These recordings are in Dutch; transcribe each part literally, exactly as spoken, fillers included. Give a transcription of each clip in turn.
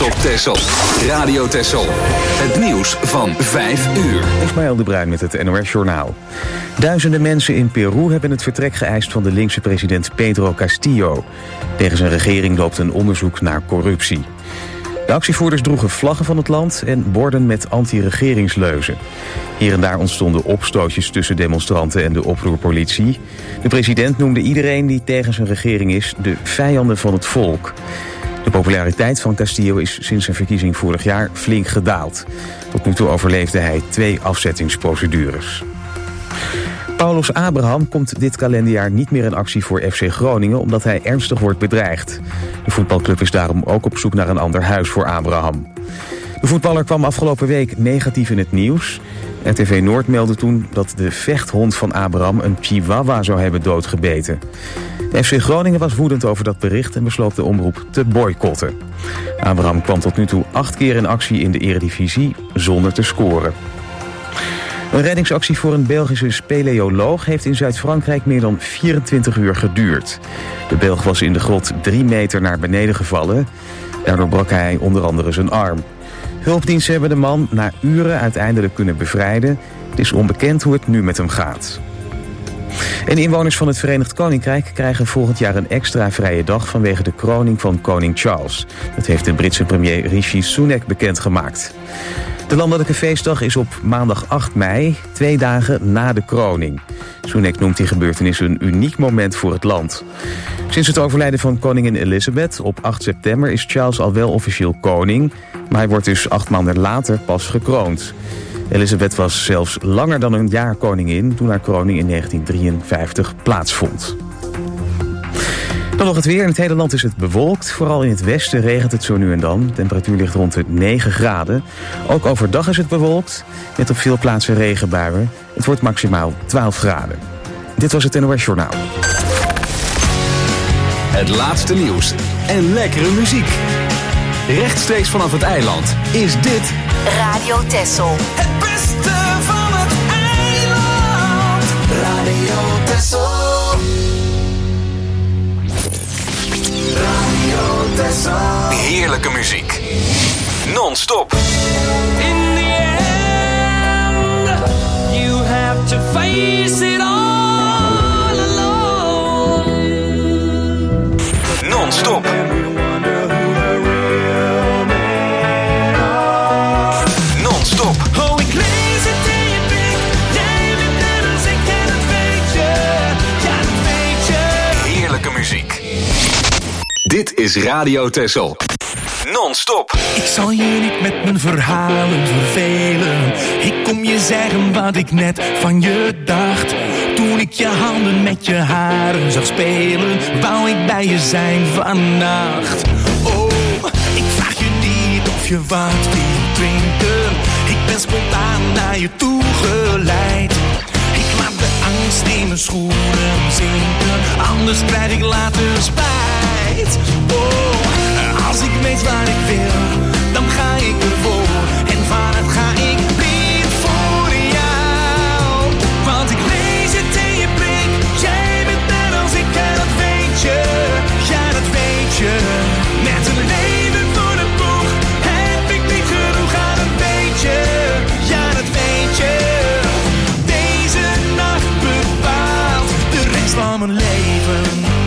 op Texel. Radio Texel. Het nieuws van vijf uur. Ismaël de Bruin met het N O S Journaal. Duizenden mensen in Peru hebben het vertrek geëist van de linkse president Pedro Castillo. Tegen zijn regering loopt een onderzoek naar corruptie. De actievoerders droegen vlaggen van het land en borden met anti-regeringsleuzen. Hier en daar ontstonden opstootjes tussen demonstranten en de oproerpolitie. De president noemde iedereen die tegen zijn regering is de vijanden van het volk. De populariteit van Castillo is sinds zijn verkiezing vorig jaar flink gedaald. Tot nu toe overleefde hij twee afzettingsprocedures. Paulus Abraham komt dit kalenderjaar niet meer in actie voor F C Groningen omdat hij ernstig wordt bedreigd. De voetbalclub is daarom ook op zoek naar een ander huis voor Abraham. De voetballer kwam afgelopen week negatief in het nieuws. R T V Noord meldde toen dat de vechthond van Abraham een chihuahua zou hebben doodgebeten. De F C Groningen was woedend over dat bericht en besloot de omroep te boycotten. Abraham kwam tot nu toe acht keer in actie in de Eredivisie zonder te scoren. Een reddingsactie voor een Belgische speleoloog heeft in Zuid-Frankrijk meer dan vierentwintig uur geduurd. De Belg was in de grot drie meter naar beneden gevallen. Daardoor brak hij onder andere zijn arm. Hulpdiensten hebben de man na uren uiteindelijk kunnen bevrijden. Het is onbekend hoe het nu met hem gaat. En inwoners van het Verenigd Koninkrijk krijgen volgend jaar een extra vrije dag vanwege de kroning van koning Charles. Dat heeft de Britse premier Rishi Sunak bekendgemaakt. De landelijke feestdag is op maandag acht mei, twee dagen na de kroning. Sunak noemt die gebeurtenis een uniek moment voor het land. Sinds het overlijden van koningin Elizabeth op acht september is Charles al wel officieel koning, maar hij wordt dus acht maanden later pas gekroond. Elizabeth was zelfs langer dan een jaar koningin toen haar kroning in negentien drieënvijftig plaatsvond. Dan nog het weer. In het hele land is het bewolkt. Vooral in het westen regent het zo nu en dan. De temperatuur ligt rond de negen graden. Ook overdag is het bewolkt. Met op veel plaatsen regenbuien. Het wordt maximaal twaalf graden. Dit was het N O S Journaal. Het laatste nieuws en lekkere muziek. Rechtstreeks vanaf het eiland is dit Radio Texel. Het beste van het eiland. Radio Texel. Radio Texel. heerlijke muziek. Non-stop. In the end, you have to face it all alone. Non-stop. Non-stop. Oh, ik lees het in je blik. Jij bent net als ik en dat weet je. Ja, dat weet je. Heerlijke muziek. Dit is Radio Texel. Non-stop. Ik zal je niet met mijn verhalen vervelen. Ik kom je zeggen wat ik net van je dacht. Toen ik je handen met je haren zag spelen, wou ik bij je zijn vannacht. Oh, ik vraag je niet of je wat wil drinken. Ik ben spontaan naar je toe geleid. Ik laat de angst in mijn schoenen zinken, anders krijg ik later spijt. Oh, als ik weet waar ik wil, dan ga ik ervoor. En vanuit ga ik blind voor jou. Want ik lees het in je blik. Jij bent net als ik en dat weet je. Ja, dat weet je. Met een leven voor de boeg heb ik niet genoeg aan een beetje. Ja, dat weet je. Deze nacht bepaalt de rest van mijn leven.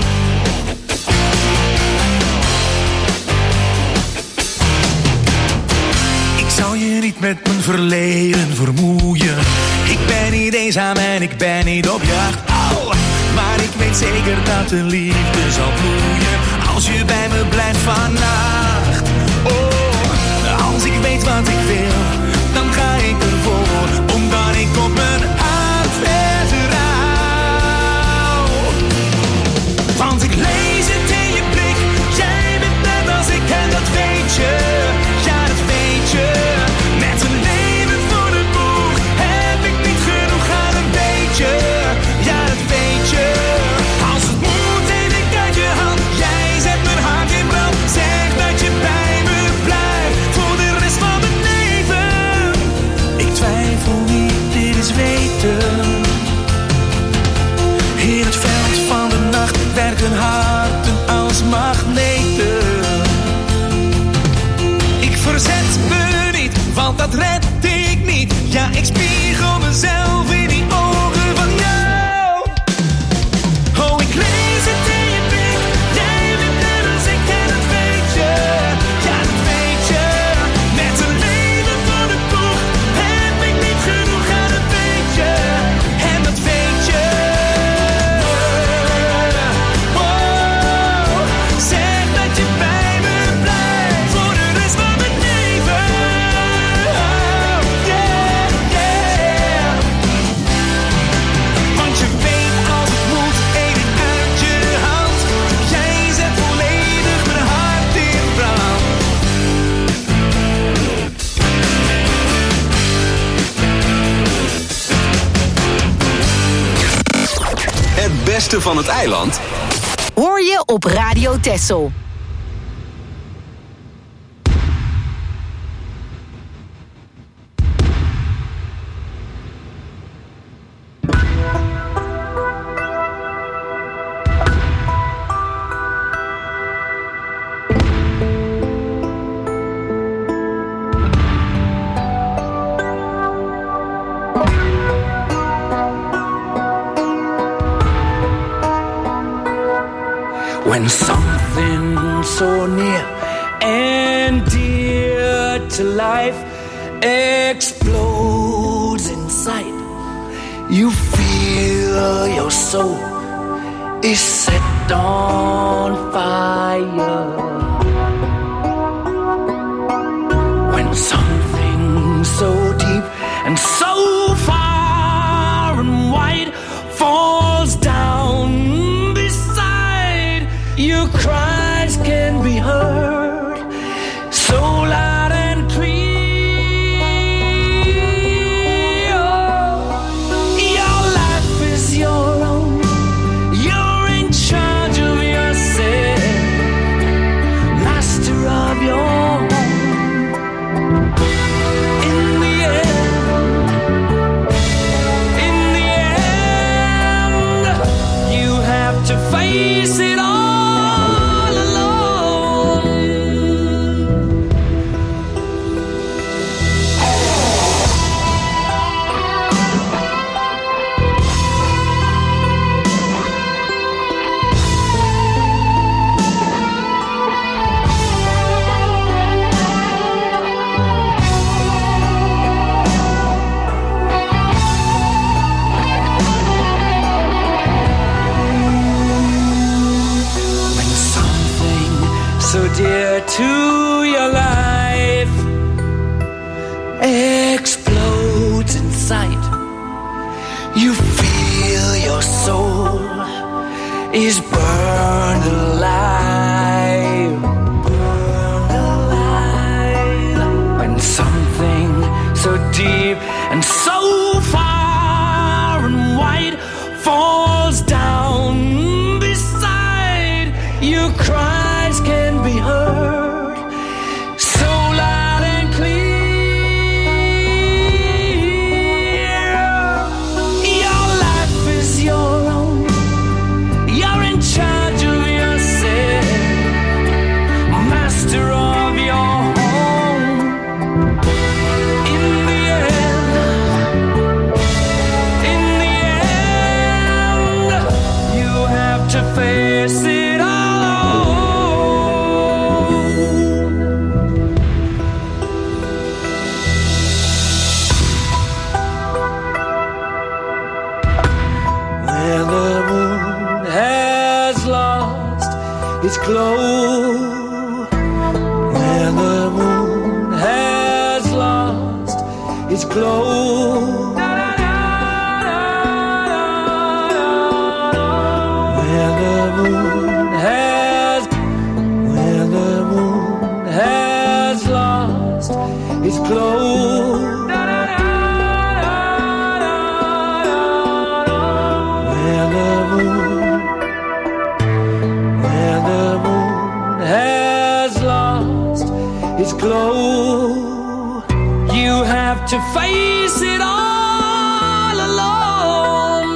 Ik zal je niet met mijn verleden vermoeien. Ik ben niet eenzaam en ik ben niet op jacht. Oh, maar ik weet zeker dat de liefde zal bloeien als je bij me blijft vannacht. Oh, als ik weet wat ik wil, dan ga ik ervoor, omdat ik op mijn hart vertrouw. Want ik lees het in je blik. Jij bent net als ik en dat weet je. Ja, dat weet je. Met een leven voor de boeg heb ik niet genoeg aan een beetje. Ja, dat weet je. Als het moet, neem ik uit je hand. Jij zet mijn hart in brand. Zeg dat je beste van het eiland hoor je op Radio Texel. When something so near and dear to life explodes inside, you feel your soul is set on fire. When something so deep and so far and wide falls down, your cries can be heard so loud and clear. Your life is your own. You're in charge of yourself, master of your home. In the end, in the end, you have to face it all. So dear to your life explodes inside. You feel your soul is burned alive, burned alive. When something so deep and so far and wide falls down beside you, cries can be heard so loud and clear. Your life is your own. You're in charge of yourself, master of your home. In the end, in the end, you have to face it all. Its glow, when the moon has lost its glow, when the moon has, when the moon has lost its glow, when the moon its glow, you have to face it all alone.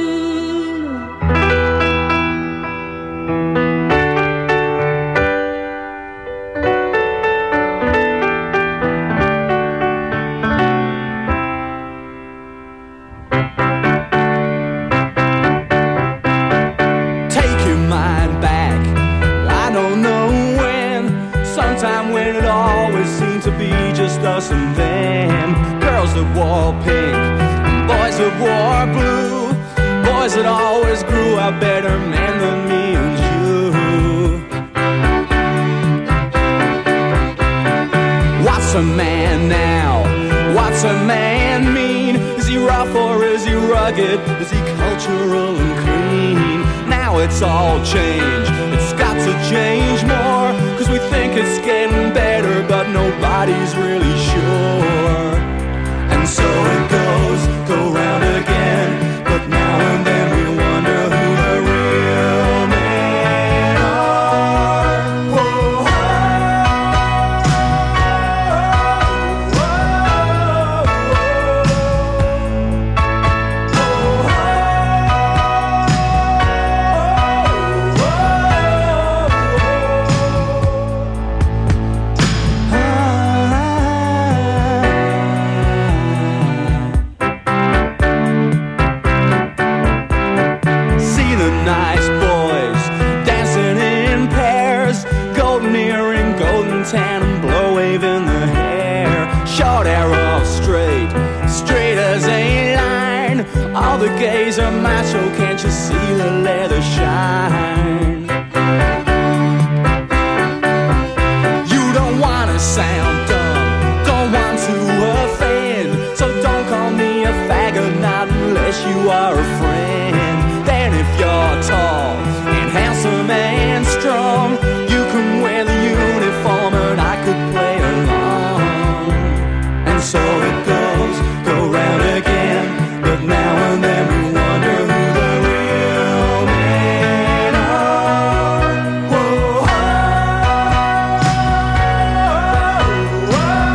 Take your mind back, I don't know when, sometime when it always seemed to be just us and them. Girls that wore pink, boys that wore blue, boys that always grew up better men than me and you. What's a man now? What's a man mean? Is he rough or is he rugged? Is he cultural and clean? Now it's all changed, it's got to change more, cause we think it's getting better, but nobody's really sure. And so it goes, go round again, but now and then we wonder who the the gays are macho, can't you see the leather shine? You don't wanna sound dumb, don't want to offend, so don't call me a faggot, not unless you are a friend. Then if you're tall and handsome and strong, you can wear the uniform and I could play along. And so it goes, go round again, but now and then we wonder who the real men are. Whoa, whoa,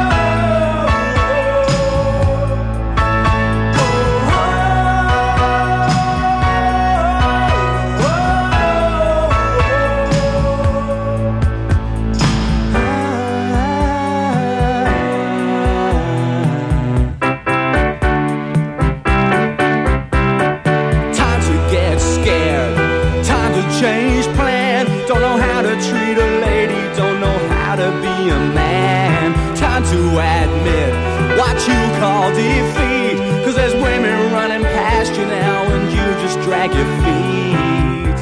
time to get scared, time to change plan. Don't know how to treat a lady, don't know how to be a man. Time to admit what you call defeat, 'cause there's women running past you now and you just drag your feet.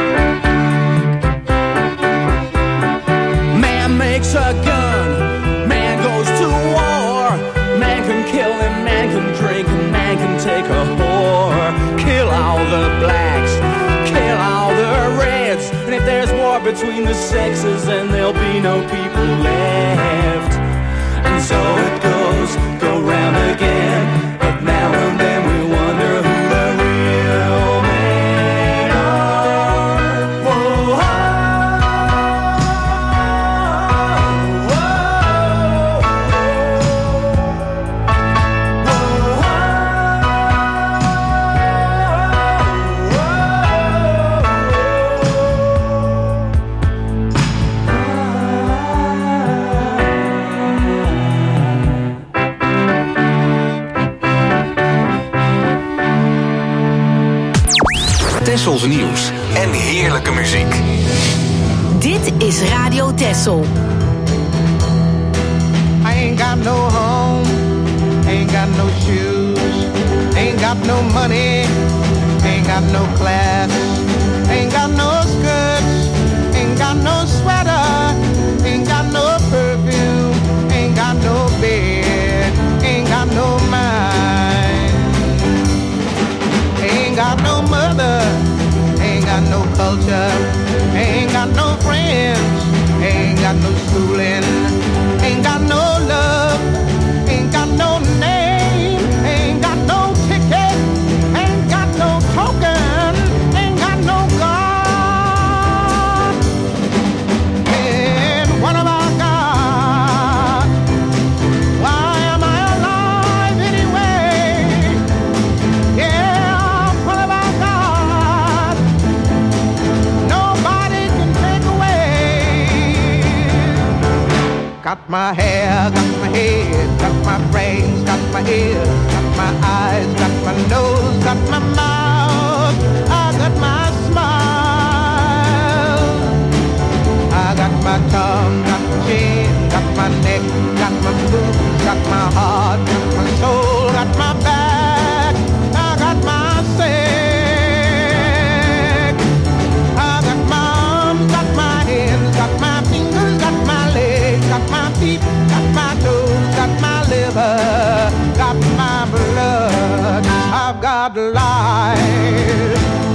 Man makes a gun, man goes to war. Man can kill and man can drink and man can take a whore. Kill all the blacks, kill all the reds, and if there's war between the sexes then there'll be no people left. And so it goes, go round again, but now and then we wonder who the real men are. Whoa, whoa, Tessels nieuws en heerlijke muziek. Dit is Radio Tessel. I ain't got no home, ain't got no shoes, ain't got no money, ain't got no class, ain't got no skirts, ain't got no sweater, ain't got no perfume, ain't got no bed, ain't got no mind, ain't got no mother, ain't got no culture, ain't got no friends, ain't got no schooling, ain't got no love, ain't got no name, ain't got no ticket, ain't got no token, ain't got no God. And what have I got? Why am I alive anyway? Yeah, what have I got? Nobody can take away. Got my hair, got my head, got my brains, got my ears, got my eyes, got my nose, got my mouth, I got my smile, I got my tongue, got my chin, got my neck, got my boobs, got my heart, got my soul, got my back, I got my sex, I got my arms, got my hands, got my fingers, got my legs, got my feet, got my toes, got my liver, got my blood, I've got life,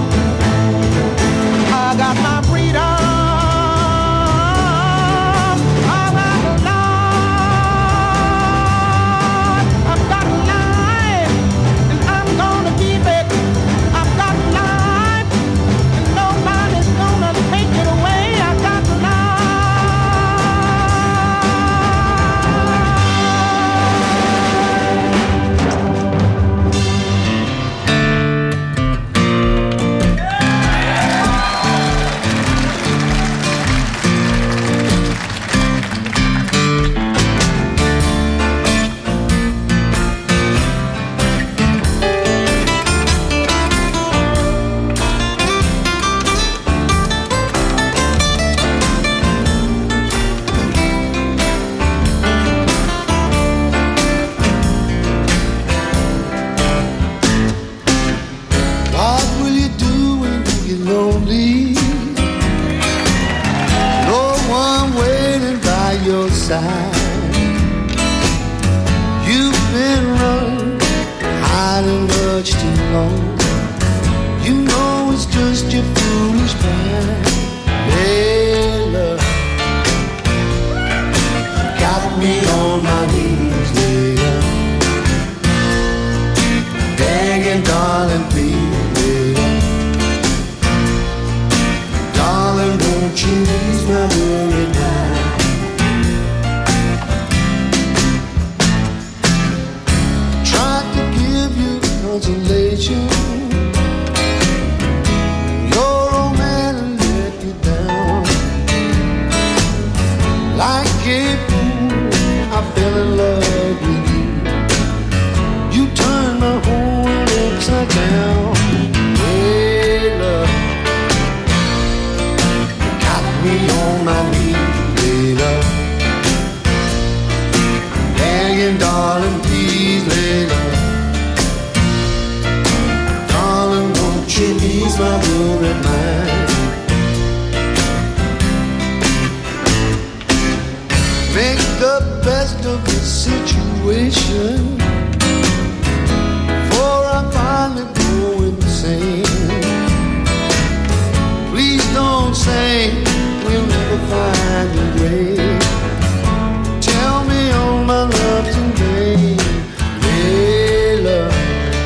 I got my freedom, I've got life, I've got life, and I'm gonna keep it, I've got life, and nobody's gonna take it away, I've got life. much too long. You know it's just your foolish pride. Hey, love, got me on my knees, later, begging, darling, please, later, darling, won't you ease my worried mind? Tried to give you consolation. Your old man let you down. Like a fool, I fell in love with you. You turned my whole world upside down. Hey, love, got me on my knees, hey, love, begging, darling, please, hey, love, darling, won't you ease my worried mind? Make the best of the situation, for I finally go insane. Please don't say we'll never find a grave. Tell me all my love's in vain. Hey, love,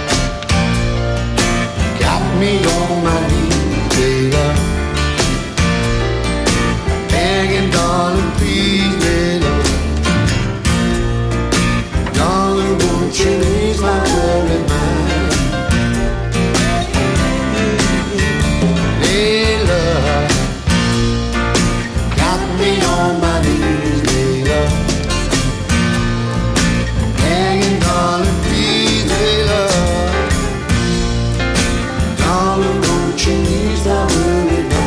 got me on my knees, hey, love, begging, darling, please, hey, love, darling, won't you ease my worried mind? Hey, love, got me on my knees, hey, love, begging, darling, please, hey, love, darling, won't you ease my worried mind?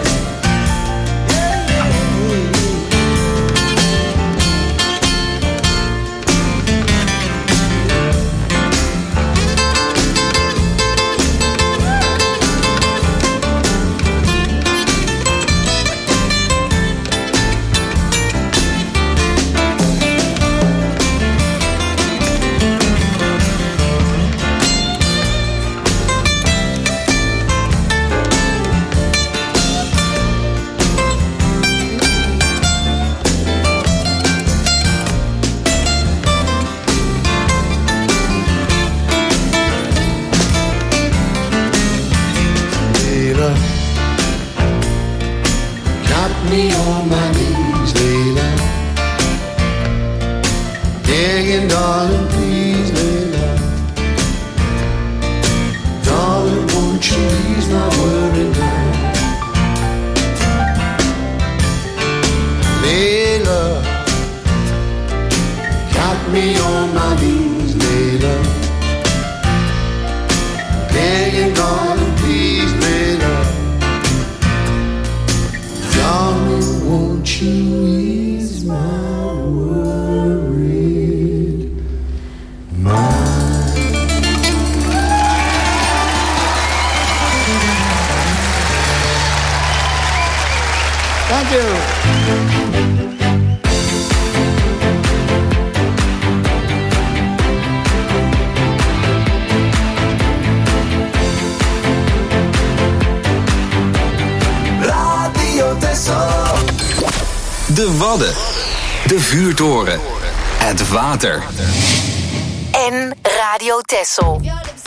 Layla, got me on my knees, Layla, begging, darling, please, Layla, darling, won't you ease my worried mind? Layla, got me on my knees, Layla, begging, darling, please, Layla, darling, won't you ease my worried mind? Thank you. Radio Texel. De Wadden. De Vuurtoren. Het water. En Radio Texel.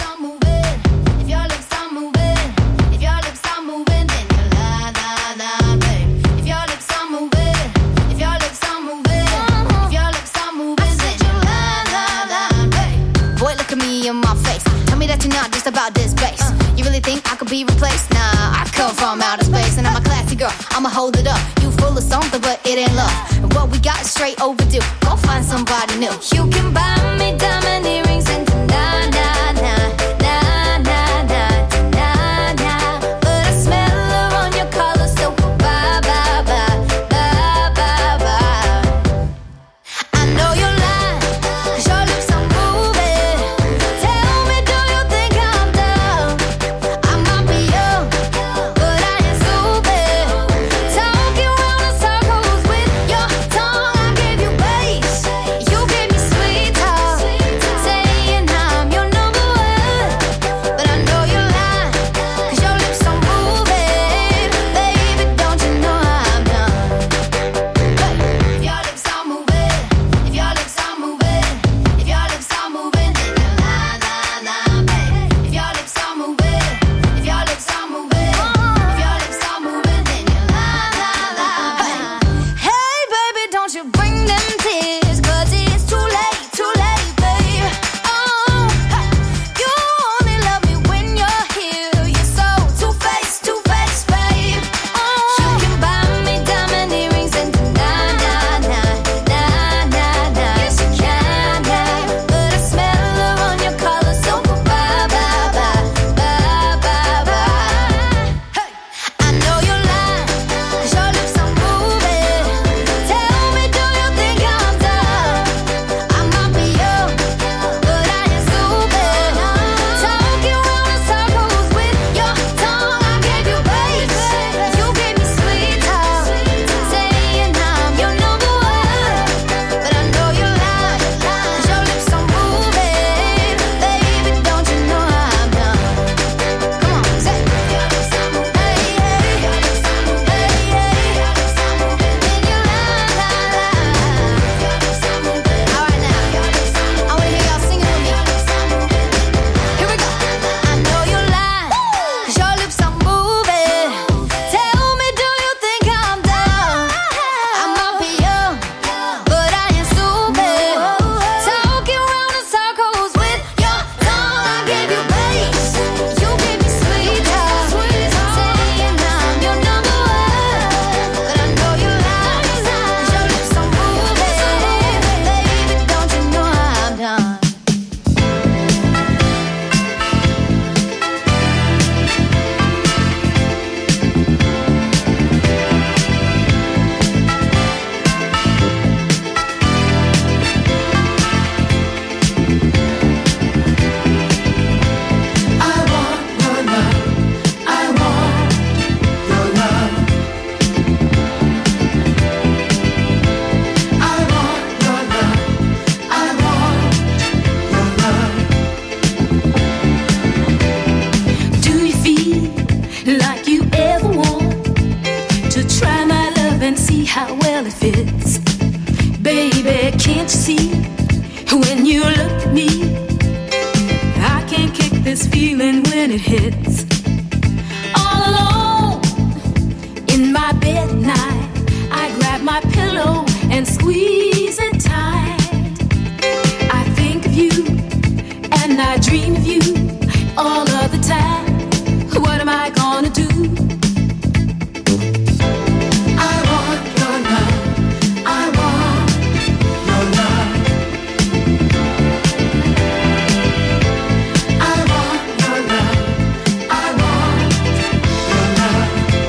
About this bass, you really think I could be replaced? Nah, I come from outer space, and I'm a classy girl. I'ma hold it up. You full of something, but it ain't love. And what we got is straight overdue. Go find somebody new. You can buy me diamond earrings and na na na na na na na na, but I smell her on your collar, so bye bye bye bye bye bye. I know you're lying, 'cause your lips are moving. Tell me, do you think I'm dumb? I might be young, but I ain't stupid. Talking round in circles with your tongue. I gave you bass, you gave me sweet talk. minutes. All alone in my bed at night, I grab my pillow and squeeze it tight. I think of you and I dream of you all of the time. What am I gonna do? I want your love. I want your love. I want your love. I want your love.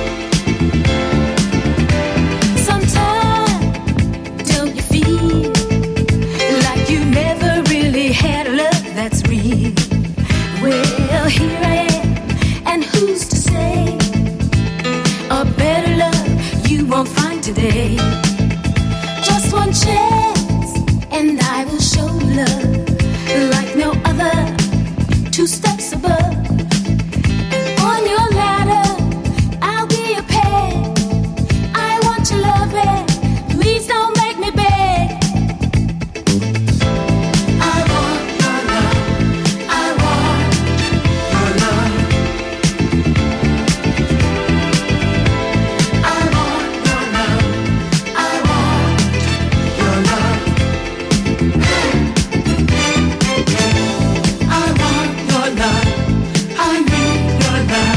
Sometimes don't you feel like you never really had a love that's real? Well, here I am, and who's to say a better love you won't find today? Just one chance, and I will show love like no other, two steps above. And on your ladder, I'll be a peg. I want your love, and please don't make me beg. I want your love. I want your love. I want your love. I want your love. I want your love. I need your love.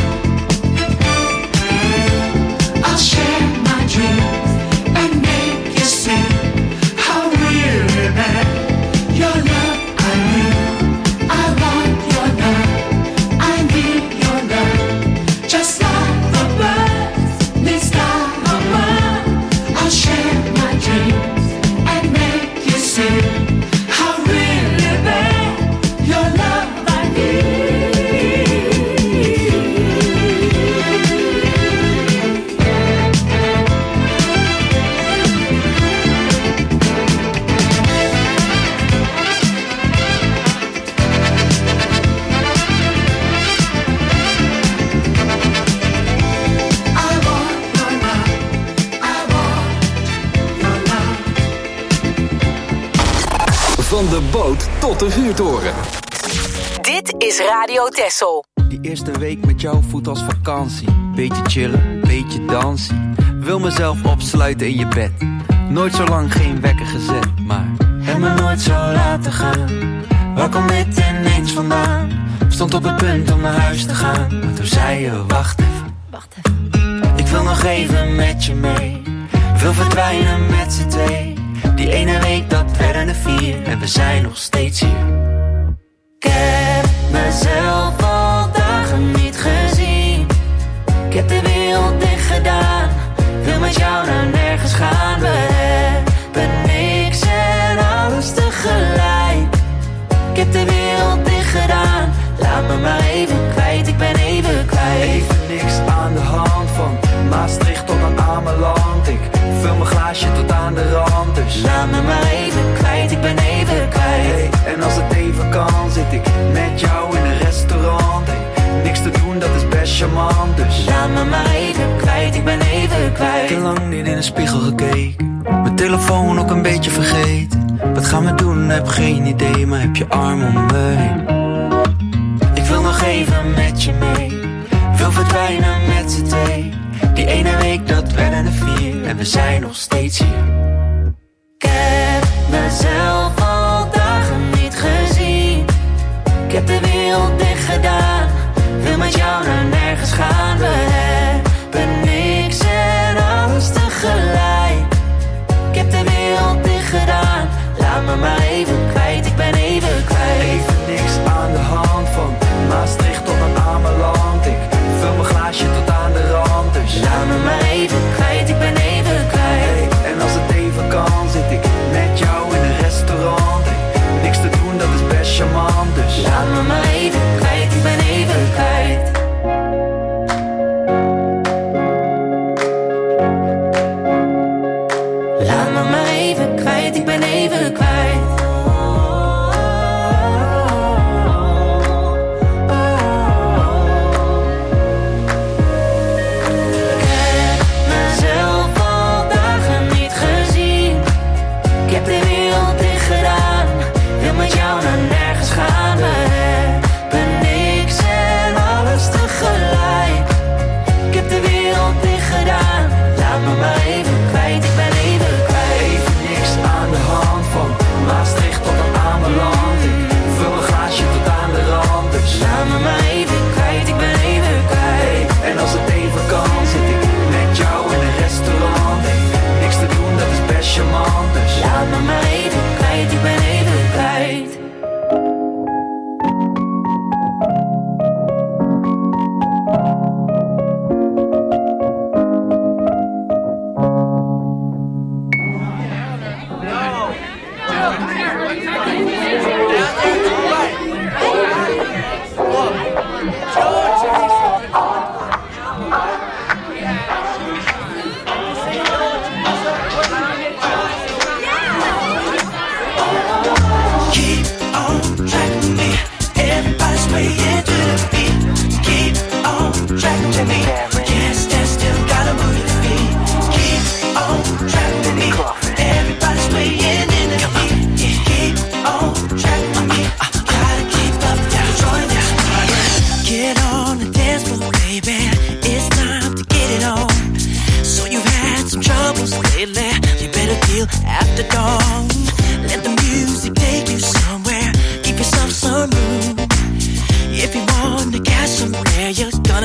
I'll share my dreams and make you see how really bad your love I need. I want your love. I need your love. Just like the birds need starlight, I'll share my dreams and make you see how really bad your love I need. I want your love. I want your love. Van de boot tot de vuurtoren. Dit is Radio Texel. Die eerste week met jou voelt als vakantie. Beetje chillen, beetje dansen. Wil mezelf opsluiten in je bed. Nooit zo lang geen wekker gezet. Maar heb me nooit zo laten gaan. Waar kwam dit ineens vandaan? Stond op het punt om naar huis te gaan. Maar toen zei je wacht even. Wacht even. Ik wil nog even met je mee. Wil verdwijnen met z'n twee. Die ene week dat werden er vier. En we zijn nog steeds hier. Ik heb mezelf al dagen niet gezien. Ik heb de wereld dicht gedaan. Wil met jou naar nergens gaan. We hebben niks en alles tegelijk. Ik heb de wereld dicht gedaan. Laat me maar even kwijt, ik ben even kwijt. Even niks aan de hand, van Maastricht tot aan Ameland. Ik vul mijn glaasje tot aan de rand. Dus laat me maar even kwijt, ik ben even kwijt. Hey, en als het even kan, zit ik met jou in een restaurant. Hey, niks te doen, dat is best charmant. Dus laat me maar even kwijt, ik ben even kwijt. Ik heb lang niet in een spiegel gekeken. Mijn telefoon ook een beetje vergeten. Wat gaan we doen, heb geen idee. Maar heb je arm om me heen. Ik wil nog even met je mee. Wil verdwijnen met z'n twee. Die ene week dat werden er vier. En we zijn nog steeds hier. Ik heb mezelf al dagen niet gezien. Ik heb de wereld dicht gedaan. Wil met jou naar nergens gaan. We hebben niks en alles tegelijk. Ik heb de wereld dicht gedaan. Laat me maar even kwijt, ik ben even kwijt. Even niks aan de hand, van Maastricht tot aan Ameland. Ik vul mijn glaasje tot aan de rand. Dus laat me maar even kwijt, ik ben even kwijt. Hey, en als het even kan, zit ik met jou in een restaurant. Hey, niks te doen, dat is best charmant. Dus laat me maar even kwijt.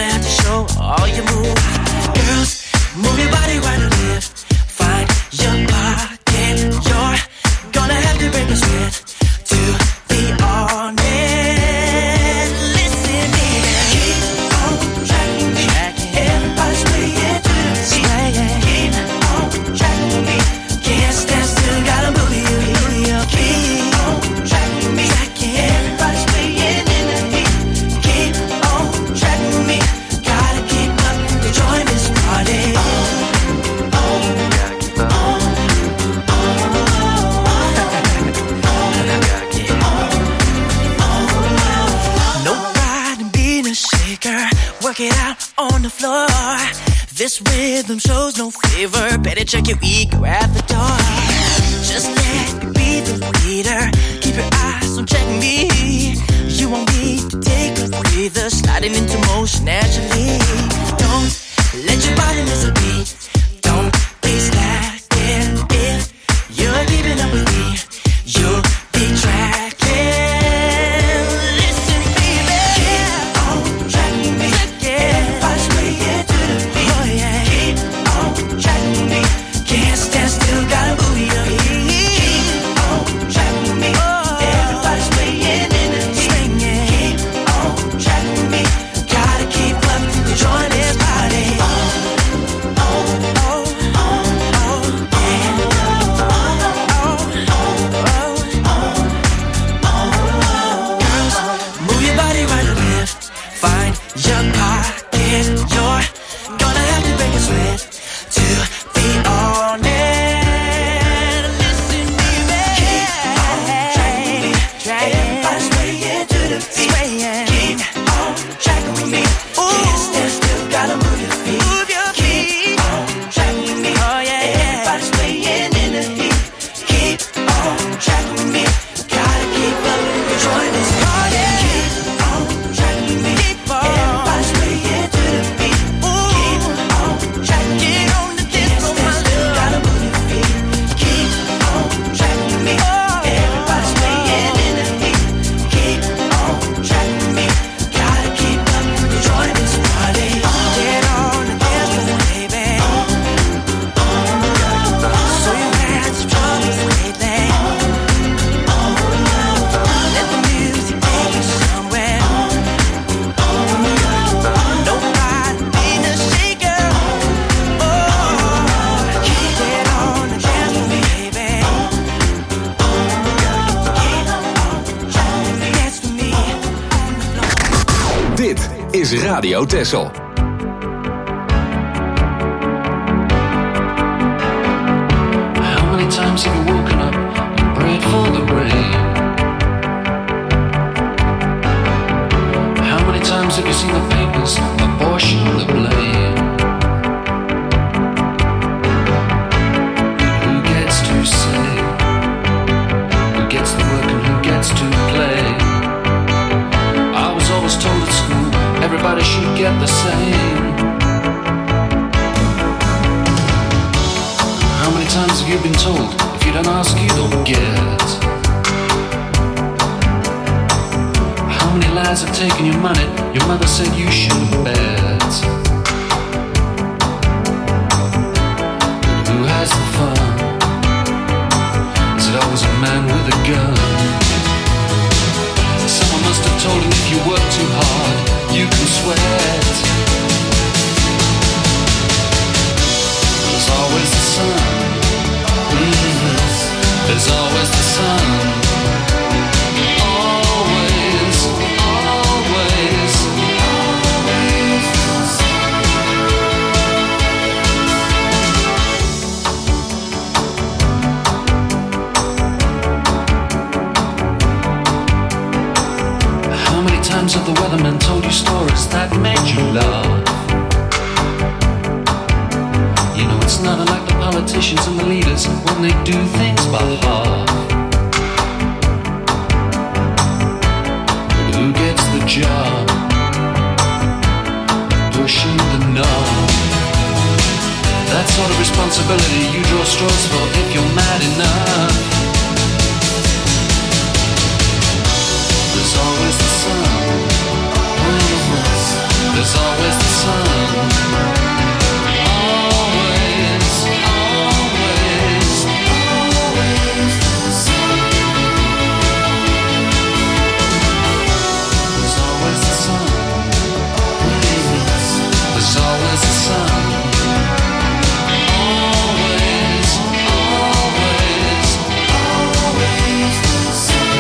gonna have to show all your moves. Girls, move your body right to left. Find your pocket. You're gonna have to break a sweat to be honest. Listen, baby, keep on tracking me. Everybody's swaying to the beat. Keep on tracking me. Can't stand still, gotta move you. Keep on tracking me. Everybody's swaying in the heat. Keep on tracking me. Gotta keep up to join this party. Oh, oh, oh, oh. No pride in being a shaker. Work it out on the floor. This rhythm shows no favor. Better check your ego at the door. Just let me be the leader. Keep your eyes on checking me. You won't need to take a breather. Sliding into motion naturally. Don't let your body miss a beat. Don't be slacking. If you're keeping up with me, you'll be tracking. Listen, baby, keep on tracking me. Everybody's swaying to the beat. Oh, yeah. Keep on tracking me. Can't stand still, gotta move your feet. Keep on tracking me. Everybody's swaying in the heat. Keep on tracking me. Gotta keep up to join this party. Oh, oh, oh, oh, oh, yeah. Oh, oh, oh, oh. Girls, move your body right to left. Find your pocket. You're gonna have to break a sweat to be honest. Listen, baby, keep on tracking me. Everybody's swaying to the beat. Keep on tracking with me. Can't stand still, gotta move your feet. Keep on tracking me. Everybody's swaying in the heat. Keep on tracking with me. Gotta keep up and join this party. Keep on tracking me. Everybody's swaying to the beat. Keep on tracking me. Can't stand still, gotta move your feet. Keep on tracking me. Everybody's swaying in the heat. Keep on tracking me. Gotta keep up and join this party. Get on the dance floor, baby. So you've had some troubles lately. Let the music take you somewhere. No pride in being a shaker. Oh, get on the dance floor, baby. Dance with me on the floor. Dit is Radio Texel. How many times have you woken up and prayed for the rain? How many times have you seen the papers apportion the blame? Who gets to say? Who gets the work and who gets to play? I was always told at school everybody should get the same. How many times have you been told if you don't ask you don't get? How many lies have taken your money? Your mother said you shouldn't bet. But who has the fun? Is it always a man with a gun? Someone must have told him if you work too hard, you can sweat. There's always the sun. Mm-hmm. There's always the sun. Always, always, always the sun. How many times have the weathermen told you stories that made you laugh? You know it's not unlike the politicians and the leaders when they do things by half. But who gets the job? Pushing the knob. That sort of responsibility you draw straws for if you're mad enough. There's always the sun. There's There's always the sun. Always, always, always the sun. There's always the sun. There's always the sun. Always, always, always the sun.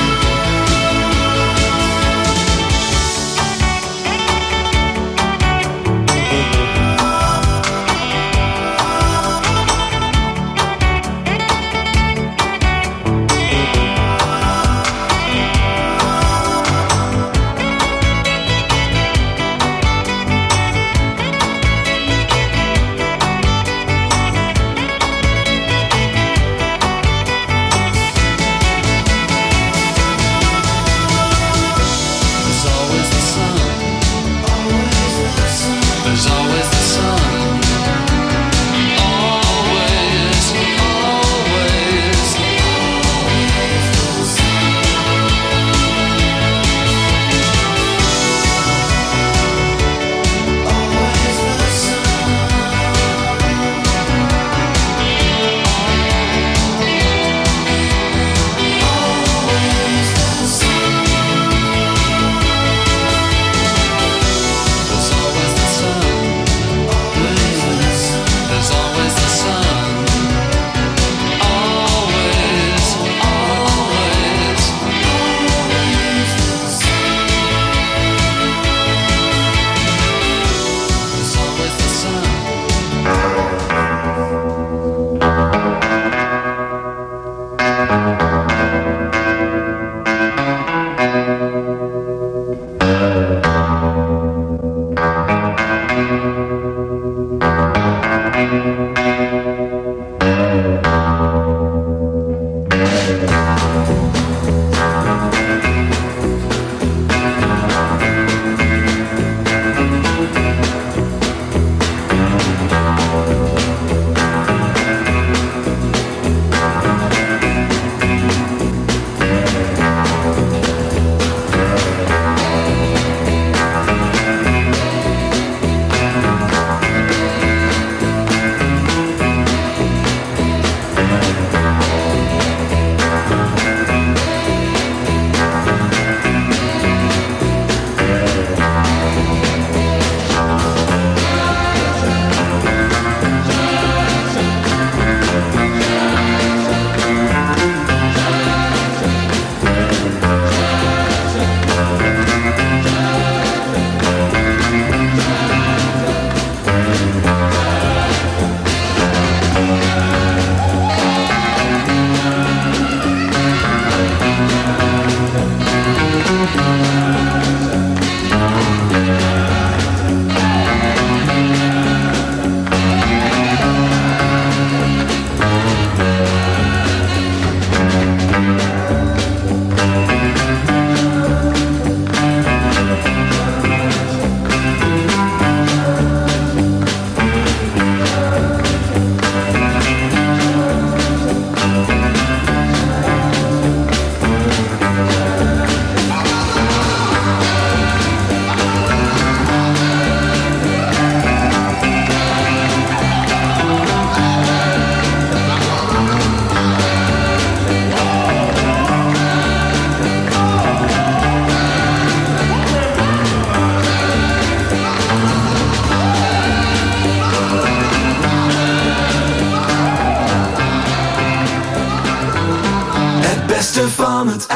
Van het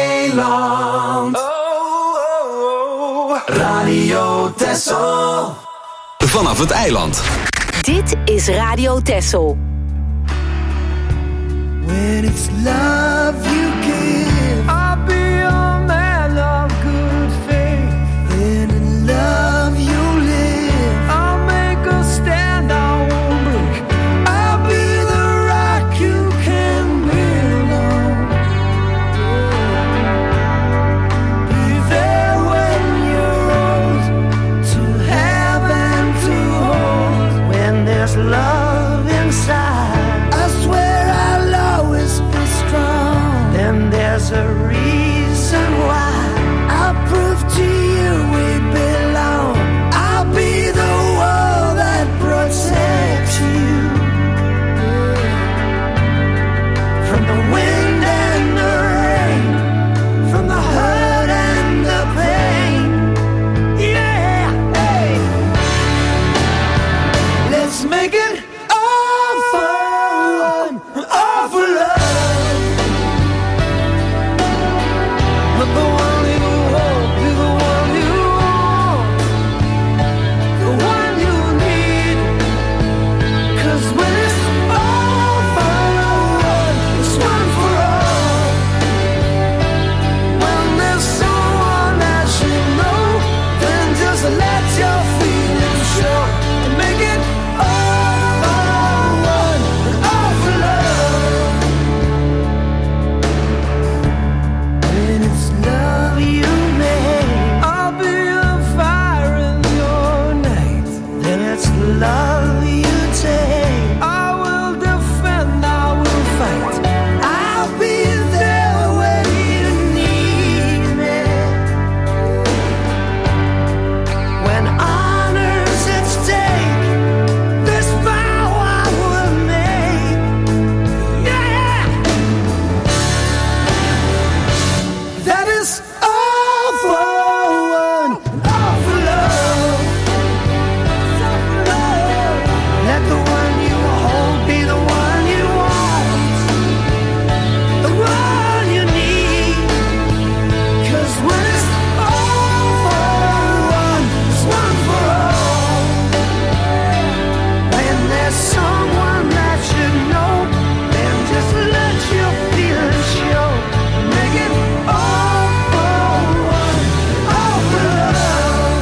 eiland. Oh, oh, oh. Radio Texel. Vanaf het eiland. Dit is Radio Texel. When it's love you give, I'll be a man of good faith. And in love you live, I'll make a stand, I won't break. I'll be the rock you can build on. Be there when you're old, to have and to hold. When there's love inside, I swear I'll always be strong. love you take. I will defend, I will fight. I'll be there when you need me. When honor's at stake, this vow I will make. Yeah, that is all for one, all for love. Let the one you hold be the one you want, the one you need. 'Cause when it's all for one, it's one for all. When there's someone that you know, then just let your feelings show. Make it all for one, all for love.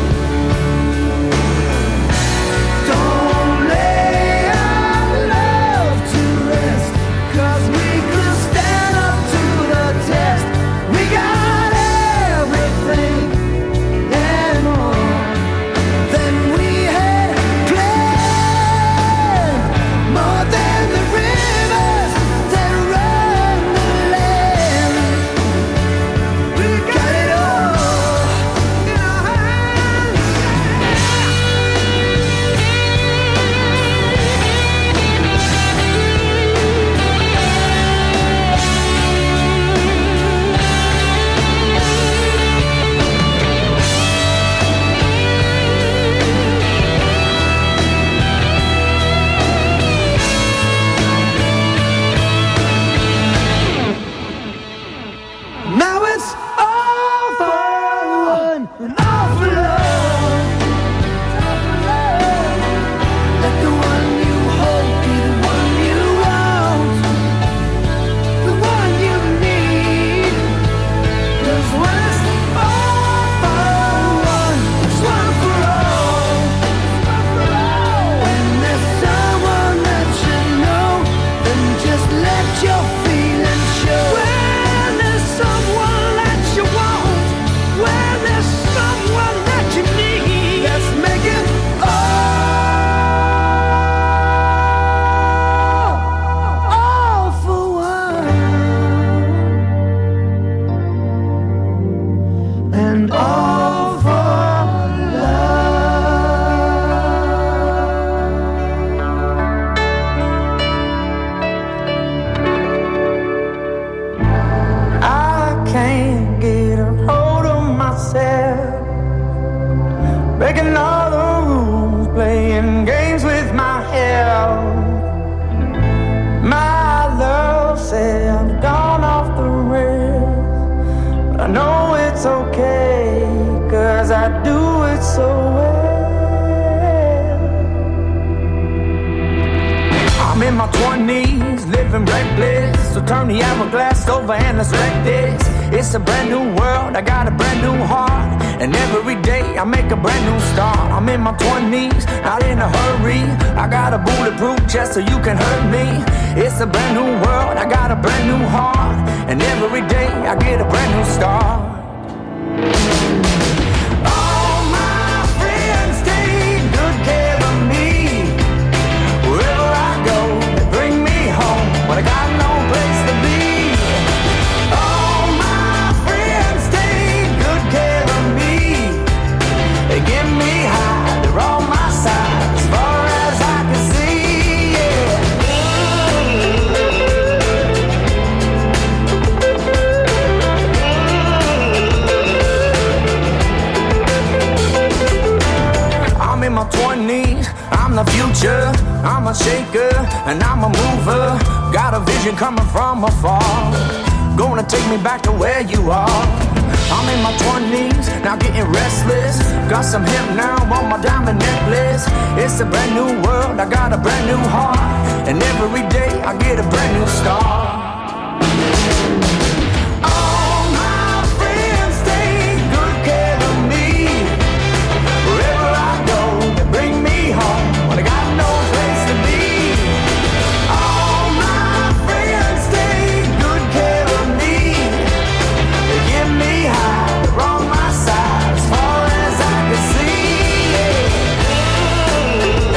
Don't lay our love to rest, 'cause we could stand up to the test. We got everything and more than we had planned, more than the rivers that run the land. We got it all in our hands. Now it's all for one and all for love. Let the one you hold be the one you want, the one you need. 'Cause when it's all for one, it's one for all. When there's someone that you know, then just let your feelings show. When there's someone that you want, when there's someone that you need, let's make it all, all for one, and all for I can't get a hold of myself, breaking all the rules, playing games with my health. My love said I've gone off the rails, but I know it's okay, 'cause I do it so well. I'm in my twenties, living reckless, so turn the hourglass over and let's wreck this. It's a brand new world, I got a brand new heart, and every day I make a brand new start. I'm in my twenties, not in a hurry, I got a bulletproof chest so you can hurt me. It's a brand new world, I got a brand new heart, and every day I get a brand new start. All my friends take good care of me. Wherever I go, they bring me home when I got no place to be. All my friends take good care of me. They give me high, they're on my side as far as I can see. I'm in my twenties, I'm the future, I'm a shaker and I'm a mover. Got a vision coming from afar, gonna take me back to where you are. I'm in my twenties, now getting restless. Got some hemp now on my diamond necklace. It's a brand new world, I got a brand new heart, and every day I get a brand new start. All my friends take good care of me. Wherever I go, they bring me home when I got no place to be. All my friends take good care of me. They give me high, they're on my side as far as I can see. Yeah.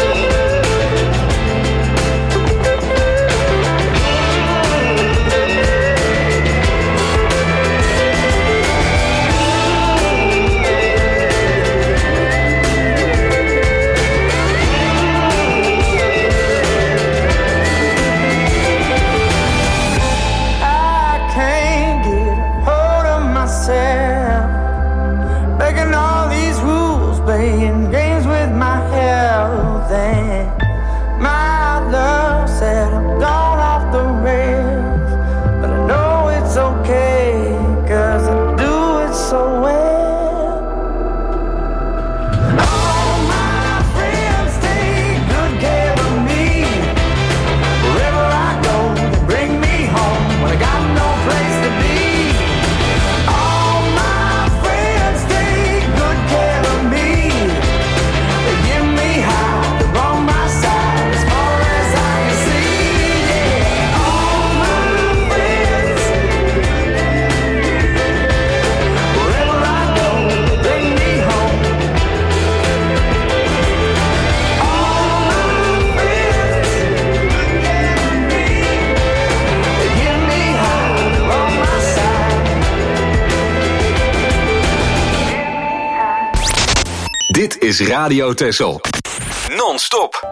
Dit is Radio Texel. Non-stop.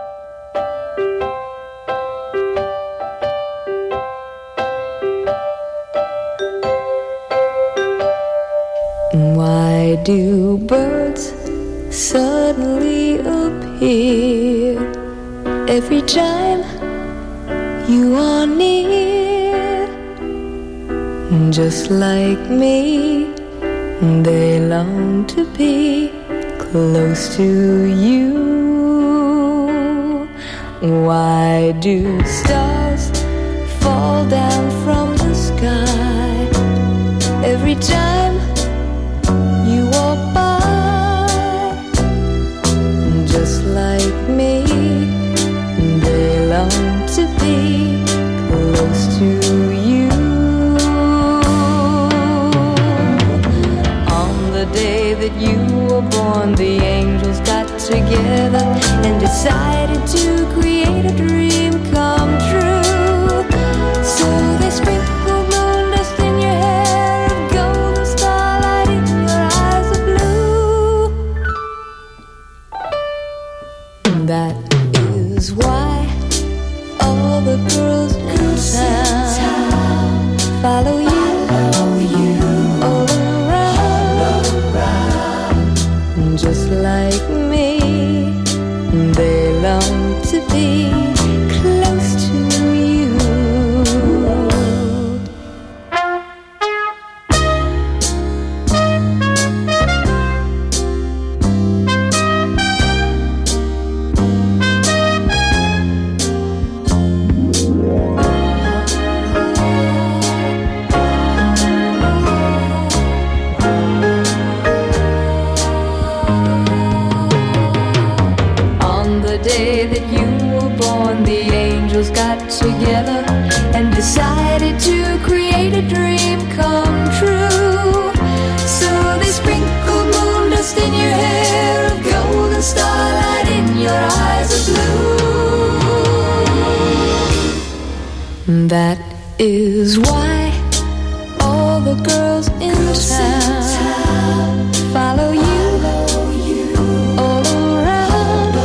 Why do birds suddenly appear every time you are near? Just like me, they long to be close to you. Why do stars fall down from the sky every time you walk by? Just like me, they long to be close to you. On the day that you were born, the angels got together and decided to create a dream come true. So they sprinkled moon dust in your hair of gold and starlight in your eyes of blue. That is why all the girls in town follow you, follow you all around. Just like me, they long to be close to you. Got together and decided to create a dream come true. So they sprinkled moon dust in your hair of gold and starlight in your eyes of blue. That is why all the girls in town follow you all around.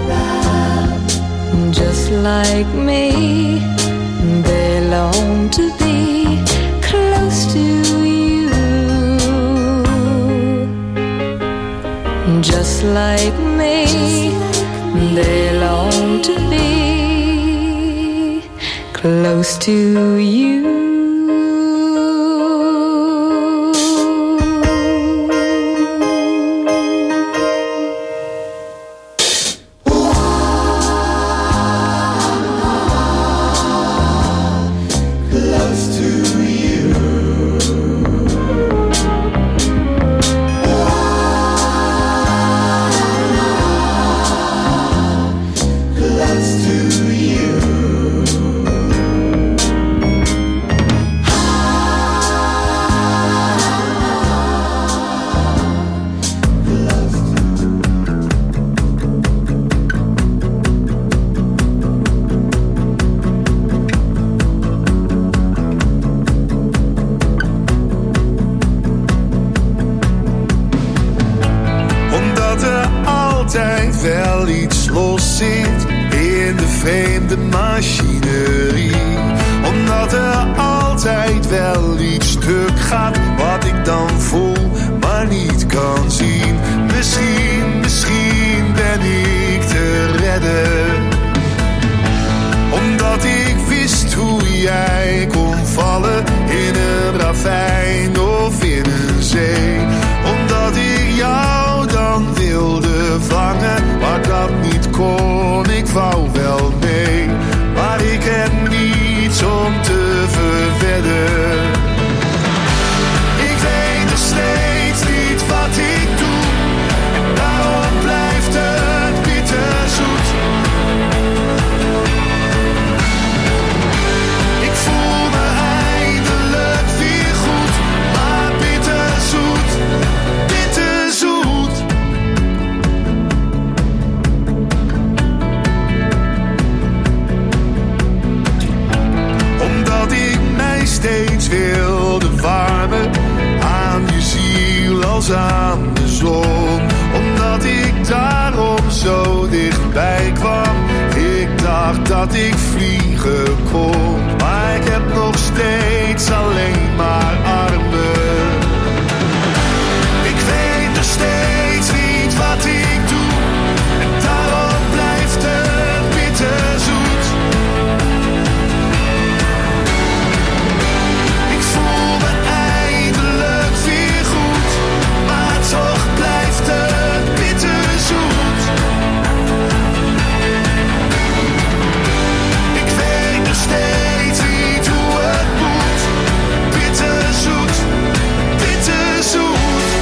Just like me, they long to be close to you. Just like me, they long to be close to you. dacht dat ik vliegen kon, maar ik heb nog steeds alleen maar armen. Ik weet nog steeds niet wat ik doe, en daarom blijft het bitterzoet. Ik voel me eindelijk weer goed, maar toch blijft het bitterzoet. Ik weet nog steeds niet hoe het moet. Bitterzoet, bitterzoet.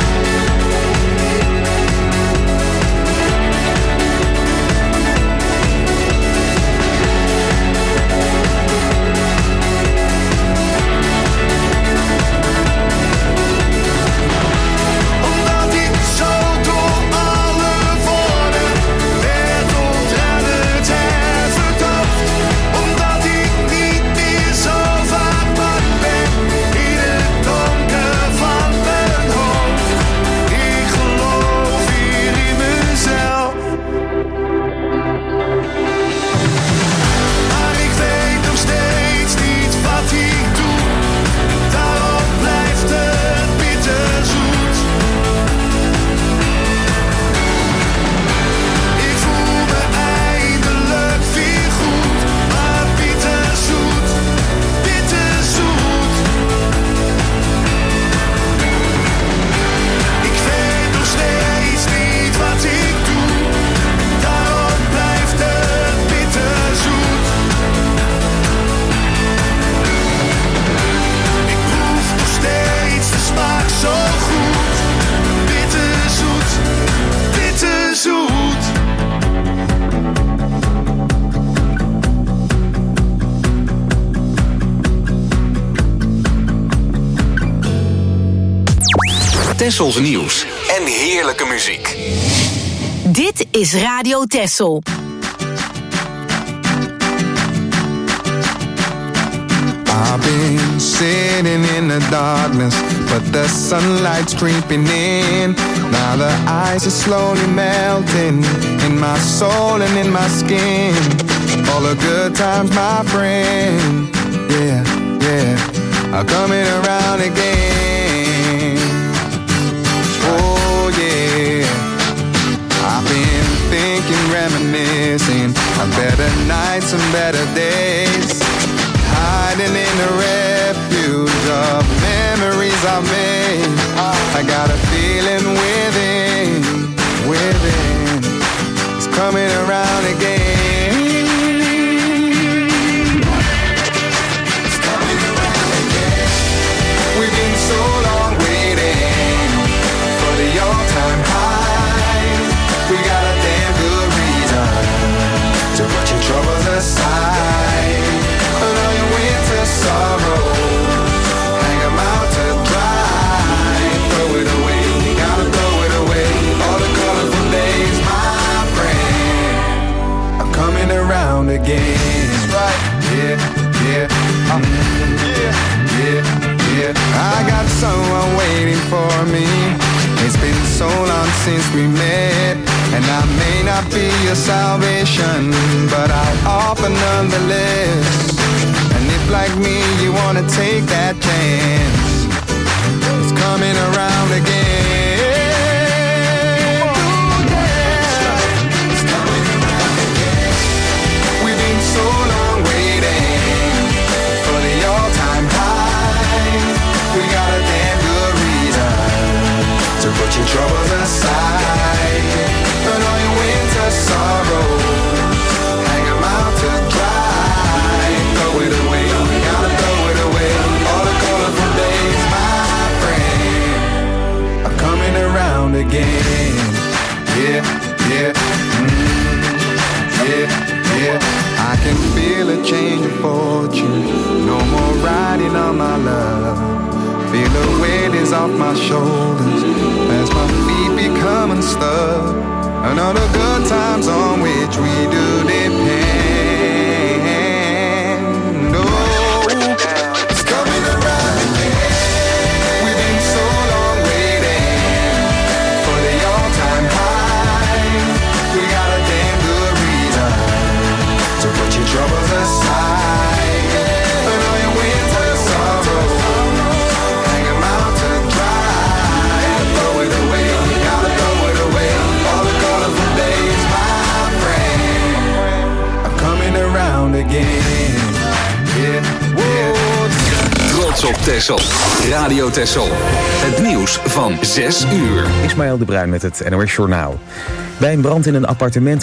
Omdat ik zo door alle woorden werd ontredderd en verdoofd. Omdat ik niet meer zo vaak bang ben in het donker van mijn hoofd. Ik geloof hier in mezelf. Maar ik weet nog steeds niet wat ik doe. Daarom blijft het bitterzoet. Ik voel me eindelijk weer goed, maar bitterzoet, bitterzoet. Ik weet nog steeds niet wat ik doe. Daarom blijft het bitterzoet. Ik proef nog steeds de smaak zo goed. Bitterzoet, bitterzoet. Tessels nieuws en heerlijke muziek. Dit is Radio Tessel. I've been sitting in the darkness, but the sunlight's creeping in. Now the ice is slowly melting in my soul and in my skin. All the good times, my friend, yeah, yeah, are coming around again. Oh yeah, I've been thinking, reminiscing of better nights and better days, hiding in the refuge of memories I've made. I got a feeling within, within, it's coming around again. It's coming around again. We've been so long waiting for the all-time high. We got a damn good reason to put your troubles aside. And all your winter sorrows, hang 'em out to dry. Throw it away, you gotta throw it away. All the colorful days, my friend, are coming around again. Right, yeah, yeah, um, yeah, yeah, yeah. I got someone waiting for me. It's been so long since we met, and I may not be your salvation, but I'll offer nonetheless. And if like me you wanna take that chance, it's coming around again. Ooh, yeah. It's coming around again. We've been so long waiting for the all-time high. We got a damn good reason to put your troubles aside. And all your winter sorrows, hang 'em out to dry. Throw it away, you gotta throw it away. All the colorful days, my friend, are coming around again. Yeah, yeah, mm, yeah, yeah. I can feel a change of fortune. No more riding on my love. Feel the weight is off my shoulders as my feet become unstuck. And all the good times on which we do depend. Oh, it's coming around again. We've been so long waiting for the all-time high. We got a damn good reason to put your trots op Texel. Radio Texel. Het nieuws van zes uur. Ismaël de Bruin met het N O S Journaal. Bij een brand in een appartement